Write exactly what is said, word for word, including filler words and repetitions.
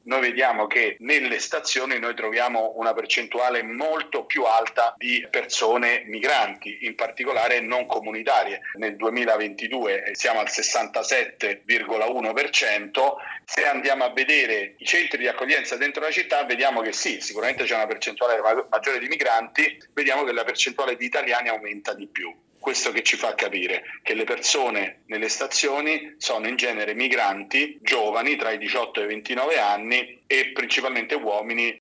noi vediamo che nelle stazioni noi troviamo una percentuale molto più alta di persone migranti, in particolare non comunitarie. Nel duemilaventidue siamo al sessantasette virgola uno per cento. Se andiamo a vedere i centri di accoglienza dentro la città, vediamo che sì, sicuramente c'è una percentuale maggiore di migranti, vediamo che la percentuale di italiani aumenta di più. Questo che ci fa capire che le persone nelle stazioni sono in genere migranti, giovani, tra i diciotto e i ventinove anni, e principalmente uomini